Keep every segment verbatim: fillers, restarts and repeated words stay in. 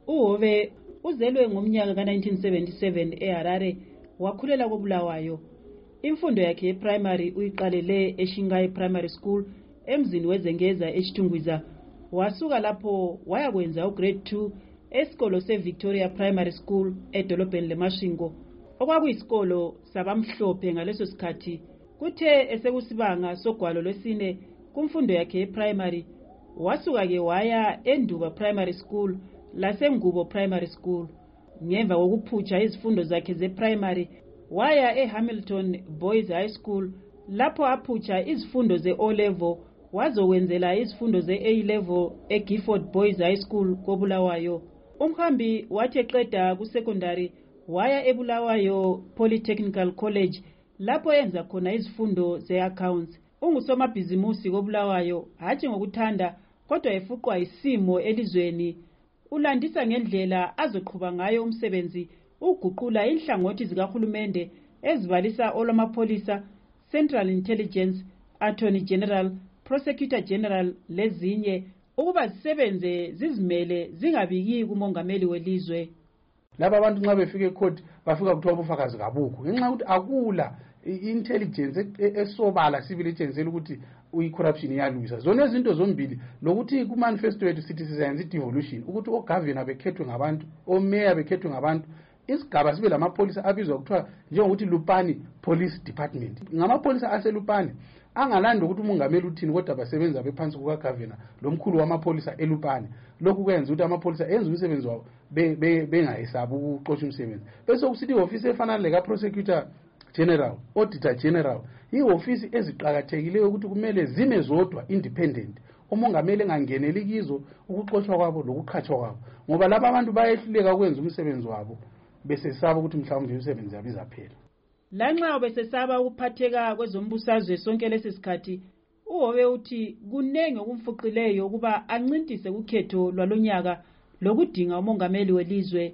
uHove uzelwe ngomnyaka ka nineteen seventy-seven eHarare wakhulela koBulawayo. Imfundo yakhe yeprimary uyiqalele eShingai Primary School emzini wezengeza eChitungwiza. Wasuka lapho wayakwenza ugrade two esikolo seVictoria Primary School edolobheni leMashingo, okwakuyisikolo sabamhlophe ngaleso sikhathi. Kuthe esekusibanga sogwalo lwesine kumfundo yakhe yeprimary, wasuka ke waya eNduba Primary School laseNgubo Primary School. Ngemva kokuphutsha izifundo zakhe zeprimary, waya eHamilton Boys High School lapho aphutsha izifundo ze-O level wazokwenzela izifundo ze-A level eGifford Boys High School koBulawayo. Umhambi wathi eqeda kusecondary waya eBulawayo Polytechnical College lapho yenza khona izifundo ze-accounts. Ungusomabhizimusi koBulawayo hatshi ngokuthanda kodwa efuqwa isimo elizweni. Ulandisa ngendlela azoqhuba ngayo umsebenzi uguqula inhlangothi zikahulumende ezibalisa olwamapolisa, Central Intelligence, Attorney General, Prosecutor General lezinye ukuba zisebenze zizimele zingabiki kumongameli welizwe. Laba abantu nxa befika ecourt bafika kuthiwa ubufakazi kabukho ngenxa ukuthi akula intelligence esobala civil agency ukuthi uyi-corruption iyalwisa. Zona izinto zombili lokuthi ku-manifesto yethu sithi sizayenza i-devolution ukuthi ogovernor bekhethwe ngabantu, omeya bekhethwe ngabantu, isigaba sibe lamapolisa abizwa kuthiwa njengokuthi Lupani Police Department. Ngamapolisa aseLupani angalanda ukuthi umongameli uthini kodwa basebenza bephansi kukagovernor lomkhulu wamapolisa eLupani. Lokhu kwenza ukuthi amapolisa enze umsebenzi wawo bengayesabi ukuxosha umsebenzi. Bese kusithi ihofisi efana leka prosecutor general, auditor general, ihofisi eziqhakathekileyo ukuthi kumele zime zodwa independent. Umongameli engangeneli kizo ukuxoshwa kwabo lokuqhatshwa kwabo ngoba laba abantu bayehluleka ukwenza umsebenzi wabo bese saba ukuthi mhlawumbe umsebenzi yabo izaphela. Lanxa besesaba ukuphatheka kwezombusazwe sonke lesisikhathi, uHove uthi kunenge okumfuqileyo ukuba ancintise ukhetho lwalonyaka lokudinga umongameli welizwe.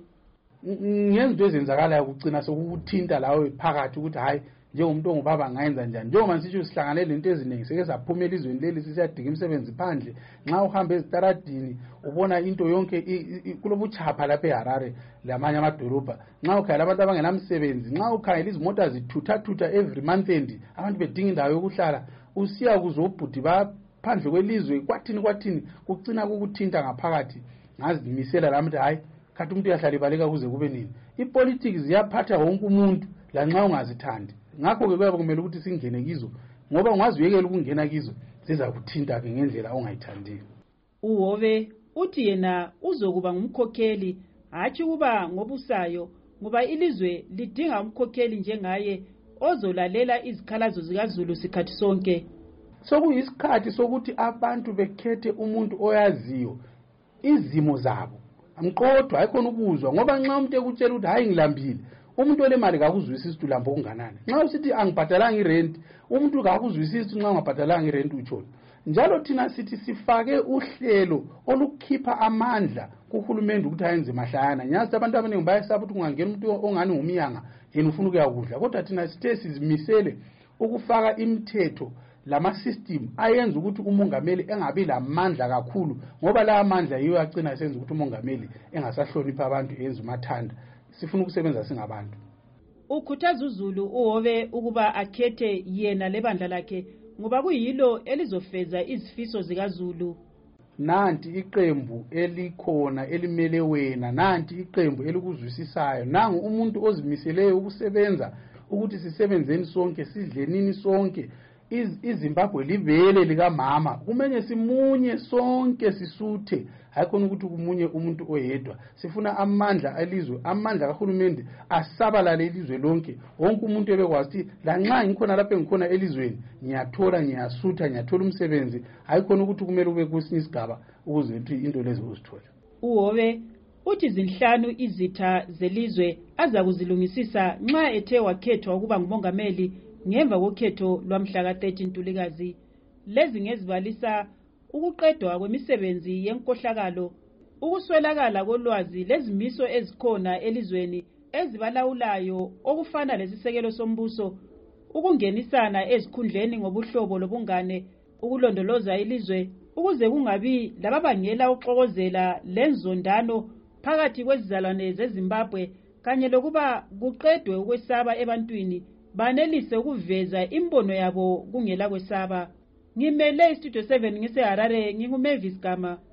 Ngezinto ezenzakalayo ukugcina sokuthinta lawe phakathi ukuthi hayi njengomuntu ongubaba ngayenza njani. Njengoba sisho sihlanganele lento eziningi seke saphuma elizweni leli sisiyadinga imisebenzi phandle. Nxa uhamba ezitaradini ubona into yonke kulobuchapha lapha eHarare lamanye amadolobha. Nxa ukhangela abantu abangenamsebenzi, nxa ukhangela izimota zithutha-thutha every month end abantu bedinga indawo yokuhlala, usiya kuzobhudi baphandle kwelizwe kwathini kwathini kucina kukuthinta ngaphakathi. Ngazimisela lamuthi hayi khathi umuntu uyahlala ibaleka kuze kube nini. Ipolitics ziyaphatha wonke umuntu lanxa ungazithandi. Ngakho ke kuyabe kumele ukuthi singene kizo ngoba ungaziyekela ukungena kizo ziza kuthinta ke ngendlela ongayithandiyo. uHove uthi yena uzokuba ngumkhokheli hatshi kuba ngobusayo ngoba ilizwe lidinga umkhokheli njengaye ozolalela izikhalazo zikaZulu sikhathi sonke. Sokuyisikhathi sokuthi abantu bekhethe umuntu oyaziyo izimo zabo. Amqodwa ayikhona ukuzwa ngoba nxa umuntu ekutshela ukuthi hayi ngilambile, umuntu olemali akuzwisisi ukuthi ulamba okunganani. Nxa usithi angibhadalanga irent, umuntu akuzwisisi nxa ungabhadalanga irent utshona. Njalo thina sithi sifake uhlelo olukhipha amandla kuhulumende ukuthi ayenze mahlayana. Nyazi abantu abaningi bayesaba ukuthi kungangena umuntu ongani ngumyanga yena ufuna ukuyakudla. Kodwa thina sithe sizimisele ukufaka imithetho lama system ayenza ukuthi umongameli engabi lamandla kakhulu ngoba la amandla yiyo agcina esenza ukuthi umongameli engasahlonipha abantu enza umathanda. Sifuna ukusebenza singabantu. Ukhuthaza uZulu uHove ukuba akhethe yena lebandla lakhe ngoba kuyilo elizofeza izifiso zikaZulu. Nanti iqembu elikhona elimele wena, nanti iqembu elikuzwisisayo, nangu umuntu ozimiseleyo ukusebenza ukuthi sisebenzeni sonke sidlenini sonke. iZimbabwe libele lika mama kumele simunye sonke sisuthe hayikhona ukuthi kumunye umuntu oyedwa. Sifuna amandla elizwe, amandla kahulumende asabalale ilizwe lonke. Wonke umuntu ebekwazi lanxa ngikhona lapha ngikhona elizweni ngiyathola ngiyasutha ngiyathola umsebenzi hayikhona ukuthi kumele ube kwesinye isigaba ukuze uthi into lezo uzithola. uHove uthi zinhlanu izitha zelizwe aza kuzilungisisa nxa ethe wakhethwa ukuba ngumongameli ngemva kokhetho lwamhla ka thirteen Ntulikazi. Lezi ngezibalisa ukuqedwa kwemisebenzi yenkohlakalo, ukuswelakala kolwazi lezimiso ezikhona elizweni ezibalawulayo okufana lesisekelo sombuso, ukungenisana ezikhundleni ngobuhlobo lobungane, ukulondoloza ilizwe ukuze kungabi lababangela uxokozela lenzondano phakathi kwezizalwane zeZimbabwe kanye lokuba kuqedwe ukwesaba ebantwini banelise ukuveza imbono yabo kungela kwesaba. Ngimele iStudio seven ngiseHarare, nginguMavis Gama.